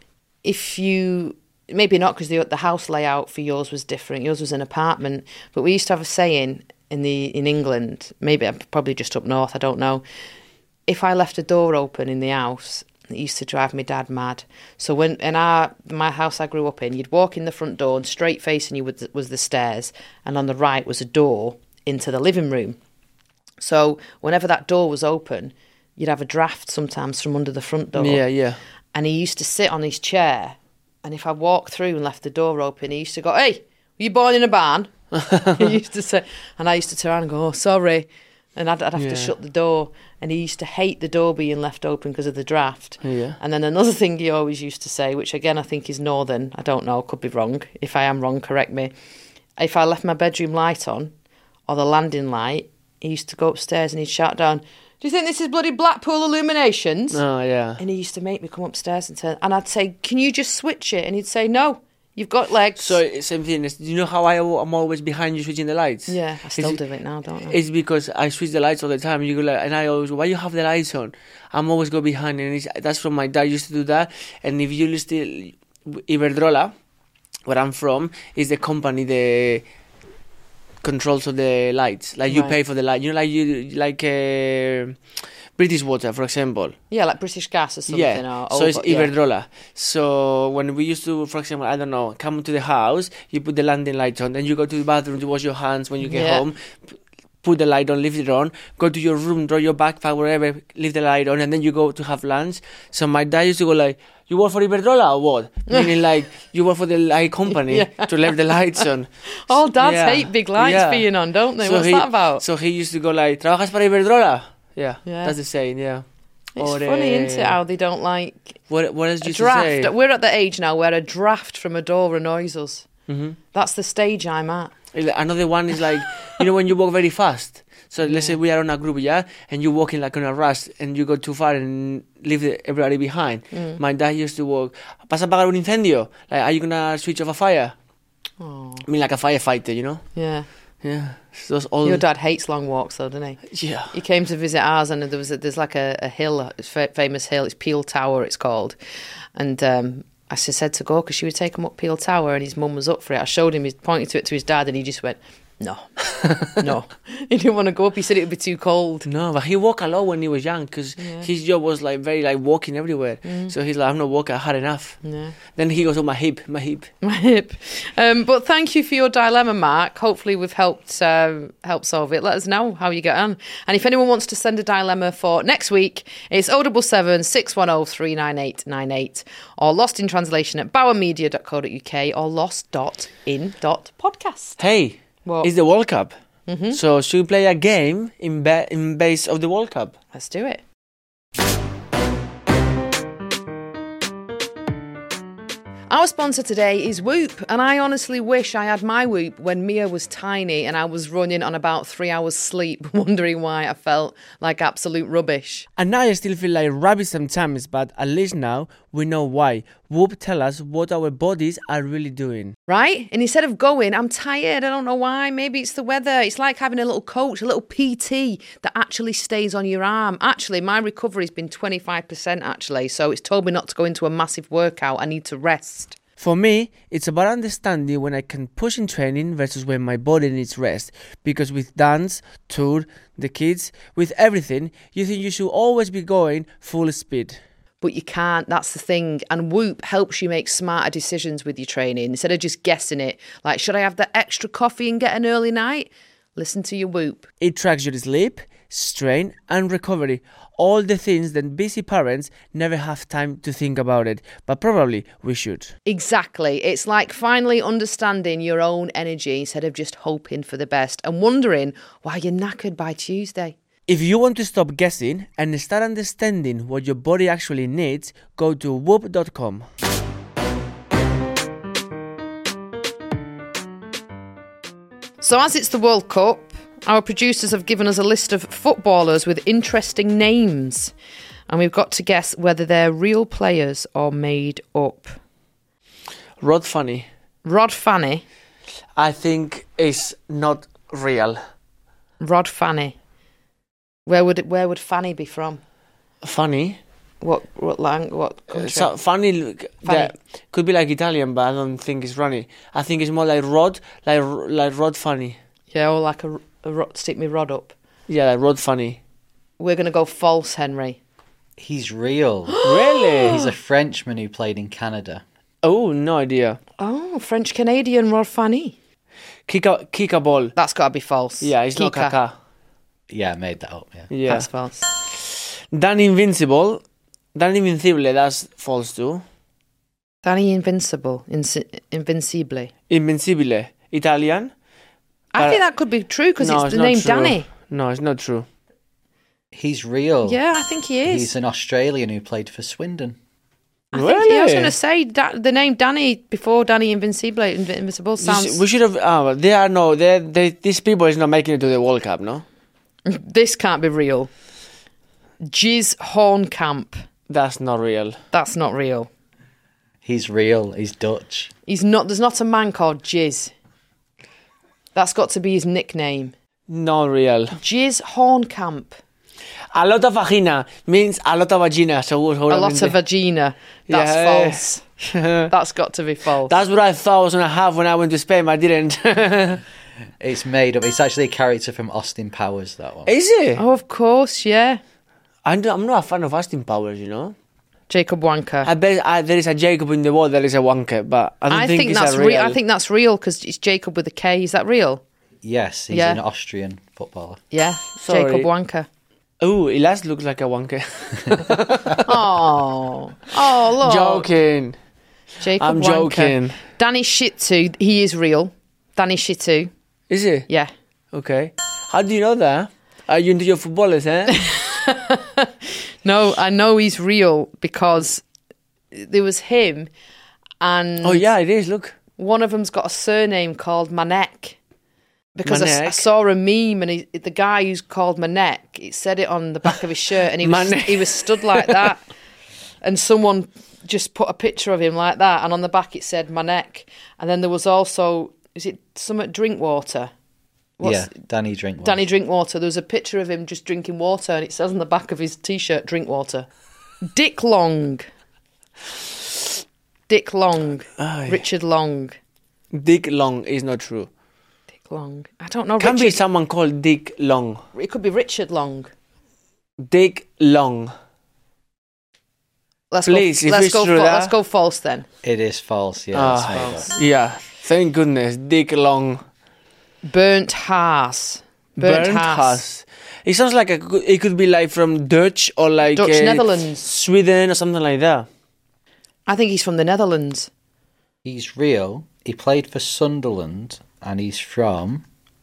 if you, maybe not because the, the house layout for yours was different, yours was an apartment, but we used to have a saying in the in England, maybe probably just up north, I don't know, if I left a door open in the house It used to drive my dad mad. So when in our my house I grew up in, you'd walk in the front door and straight facing you was, was the stairs, and on the right was a door into the living room. So whenever that door was open, you'd have a draft sometimes from under the front door. Yeah, yeah. And he used to sit on his chair, and if I walked through and left the door open, he used to go, "Hey, were you born in a barn?" He used to say, and I used to turn around and go, "Oh, sorry." And I'd, I'd have Yeah. to shut the door. And he used to hate the door being left open because of the draft. Yeah. And then another thing he always used to say, which again I think is northern, I don't know, could be wrong. If I am wrong, correct me. If I left my bedroom light on, or the landing light, he used to go upstairs and he'd shout down, "Do you think this is bloody Blackpool Illuminations?" Oh, yeah. And he used to make me come upstairs and turn, and I'd say, "Can you just switch it?" And he'd say, "No, you've got legs." So, same thing. Do you know how I, I'm always behind you switching the lights? yeah, I still It's- do it now, don't I? It's because I switch the lights all the time. You go like, and I always go, "Why you have the lights on?" I'm always go behind, and it's, that's from my dad used to do that. And if you listen, Iberdrola, where I'm from, is the company the controls of the lights. Like you Right. pay for the light. You know, like you like uh, British Water, for example. Yeah, like British Gas or something. Yeah, or so it's over- yeah. Iberdrola. So when we used to, for example, I don't know, come to the house, you put the landing light on, then you go to the bathroom to wash your hands when you get Yeah. home, p- put the light on, leave it on, go to your room, draw your backpack, wherever, leave the light on, and then you go to have lunch. So my dad used to go like, "You work for Iberdrola or what?" Meaning like, you work for the light company Yeah. to leave the lights on. All dads Yeah. hate big lights Yeah. being on, don't they? So What's he- that about? So he used to go like, "¿Trabajas para Iberdrola?" Yeah, Yeah. that's the saying, yeah. It's Or, funny, uh, isn't it, how they don't like What, what else a did you say? draft. We're at the age now where a draft from a door annoys us. Mm-hmm. That's the stage I'm at. Another one is like, you know, when you walk very fast. So let's say Yeah. we are on a group, yeah, and you're walking like on a rush, and you go too far and leave the, everybody behind. Mm. My dad used to walk, "¿Vas a apagar un incendio?" Like, are you gonna switch off a fire? Oh, I mean, like a firefighter, you know? yeah. Yeah. So those all. Your dad hates long walks, though, doesn't he? Yeah. He came to visit ours, and there was a, there's like a, a hill, a fa- famous hill. It's Peel Tower, it's called. And um, I s- said to go because she would take him up Peel Tower, and his mum was up for it. I showed him, he pointed to it to his dad, and he just went, "No, no." He didn't want to go up. He said it would be too cold. No, but he walked a lot when he was young because Yeah. his job was like very like walking everywhere. Mm. So he's like, "I'm not walking. I had enough." Yeah. Then he goes, "Oh, my hip, my hip." My hip. Um, but thank you for your dilemma, Mark. Hopefully we've helped um, help solve it. Let us know how you get on. And if anyone wants to send a dilemma for next week, it's oh seven seven, six one oh, three nine eight nine eight or lost in translation at bowermedia dot co dot uk or lost dot in dot podcast. Hey, What? it's the World Cup. Mhm. So should we play a game in ba- in base of the World Cup? Let's do it. Our sponsor today is Whoop, and I honestly wish I had my Whoop when Mia was tiny and I was running on about three hours sleep, wondering why I felt like absolute rubbish. And now I still feel like rubbish sometimes, but at least now we know why. Whoop tell us what our bodies are really doing. Right? And instead of going, "I'm tired, I don't know why, maybe it's the weather," it's like having a little coach, a little P T that actually stays on your arm. Actually, my recovery's been twenty-five percent actually, so it's told me not to go into a massive workout. I need to rest. For me, it's about understanding when I can push in training versus when my body needs rest. Because with dance, tour, the kids, with everything, you think you should always be going full speed. But you can't, that's the thing. And Whoop helps you make smarter decisions with your training instead of just guessing it. Like, should I have that extra coffee and get an early night? Listen to your Whoop. It tracks your sleep, strain, and recovery. All the things that busy parents never have time to think about it, but probably we should. Exactly. It's like finally understanding your own energy instead of just hoping for the best and wondering why you're knackered by Tuesday. If you want to stop guessing and start understanding what your body actually needs, go to whoop dot com. So as it's the World Cup, our producers have given us a list of footballers with interesting names. And we've got to guess whether they're real players or made up. Rod Funny, Rod Fanny. I think is not real. Rod Fanny. Where would it, where would Fanny be from? Funny? What what lang what country? So funny, look, Funny. that could be like Italian, but I don't think it's runny. I think it's more like Rod, like like Rod Funny. Yeah, or like a, a rod, stick me rod up. Yeah, like Rod Funny. We're going to go false, Henry. He's real. Really? He's a Frenchman who played in Canada. Oh, no idea. Oh, French-Canadian Rod Fanny. Kick a, kick a ball. That's got to be false. Yeah, it's not Kika. Kaká. Yeah, I made that up, yeah. Yeah. That's false. Dan Invincible. Dan Invincible, that's false too. Danny Invincible. Inci- Invincible. Invincibile. Italian? I Uh, think that could be true because no, it's the not name true. Danny. No, it's not true. He's real. Yeah, I think he is. He's an Australian who played for Swindon. I think he, I was Really? going to say da- the name Danny before Danny Invincible. Inv- Invincible You sounds. sh- We should have. Oh, they are no. They, they, these people is not making it to the World Cup, no. This can't be real. Jizz Hornkamp. That's not real. That's not real. He's real. He's Dutch. He's not. There's not a man called Jizz. That's got to be his nickname. Not real. Jizz Hornkamp. A lot of vagina means a lot of vagina. So A lot of vagina. That's Yeah. false. That's got to be false. That's what I thought I was gonna have when I went to Spain, but I didn't. It's made up. It's actually a character from Austin Powers, that one. Is it? Oh, of course, yeah. I'm not, I'm not a fan of Austin Powers, you know. Jacob Wanker. I bet I, there is a Jacob in the world. There is a Wanker, but I don't I think, think it's that's a real. real. I think that's real because it's Jacob with a K. Is that real? Yes, he's Yeah. an Austrian footballer. Yeah, Sorry. Jacob Wanker. Oh, Elias looks like a Wanker. Oh, oh, look. Joking. Jacob I'm Wanker. joking. Danny Shittu, he is real. Danny Shittu, Is it? yeah. Okay. How do you know that? Are you into your footballers, eh? No, I know he's real because there was him and Oh yeah, it is. Look. one of them's got a surname called Manek. Because I, s- I Manek? saw a meme and he, the guy who's called Manek, it said it on the back of his shirt and he was, Manek. he was stood like that. And someone just put a picture of him like that and on the back it said Manek. And then there was also, is it something Drinkwater? What's- yeah, Danny Drinkwater. Danny Drinkwater. There was a picture of him just drinking water and it says on the back of his T-shirt, Drinkwater. Dick Long. Dick Long. Aye. Richard Long. Dick Long is not true. Dick Long. I don't know. Can be Richard, someone called Dick Long. it could be Richard Long. Dick Long. Let's Please, go. if Let's it's go. true, Fa- that- let's go false then. It is false, yeah. Ah, that's made up. yeah. Thank goodness. Dick Long. Burnt Haas. Burnt, Burnt Haas. Haas. It sounds like a, it could be like from Dutch or like Dutch uh, Netherlands. Sweden or something like that. I think he's from the Netherlands. He's real. He played for Sunderland and he's from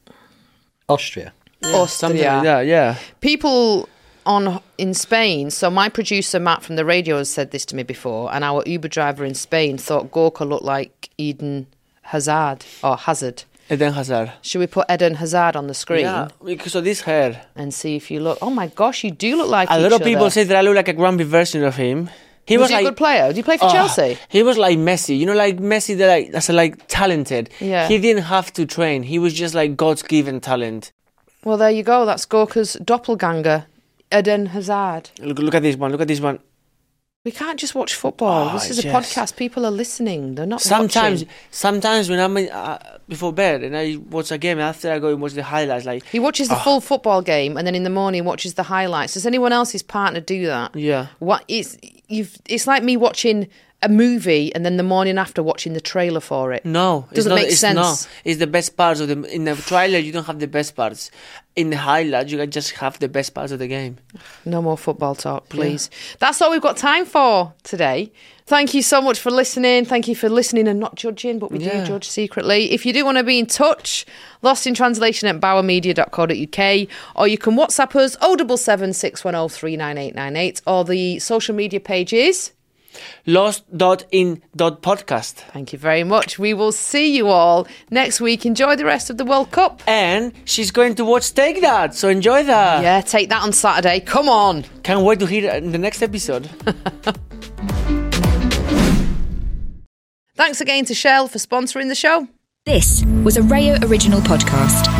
Austria. Austria. Something like that. Yeah. People on in Spain. So my producer Matt from the radio has said this to me before, and our Uber driver in Spain thought Gorka looked like Eden Hazard or Hazard. Eden Hazard. Should we put Eden Hazard on the screen Yeah, because of this hair. and see if you look? Oh my gosh, you do look like A each lot of people other. say that I look like a grumpy version of him. He was, was, he like a good player? Did he play for Oh, Chelsea? He was like Messi, you know, like Messi that like that's like talented. Yeah. He didn't have to train. He was just like God's given talent. Well, there you go. That's Gorka's doppelganger, Eden Hazard. Look, look at this one. Look at this one. We can't just watch football. Oh, this is a yes. podcast. People are listening. They're not Sometimes, watching. sometimes when I'm uh, before bed and I watch a game, after I go and watch the highlights, like He watches the full football game and then in the morning watches the highlights. Does anyone else's partner do that? yeah. What it's you've it's like me watching a movie and then the morning after watching the trailer for it. No, it's Doesn't not, make it's sense. Not. It's the best parts of the in the trailer. You don't have the best parts. In the highlights, you can just have the best parts of the game. No more football talk, please. That's all we've got time for today. Thank you so much for listening. Thank you for listening and not judging, but we Yeah. do judge secretly. If you do want to be in touch, lost in translation at bauer media dot co dot uk, or you can WhatsApp us oh seven seven, six one oh, three nine eight nine eight, or the social media pages. Lost dot in dot podcast. Thank you very much. We will see you all next week. Enjoy the rest of the World Cup. And she's going to watch Take That, so enjoy that. Yeah, take that on Saturday. Come on. Can't wait to hear it in the next episode. Thanks again to Shell for sponsoring the show. This was a Rayo Original podcast.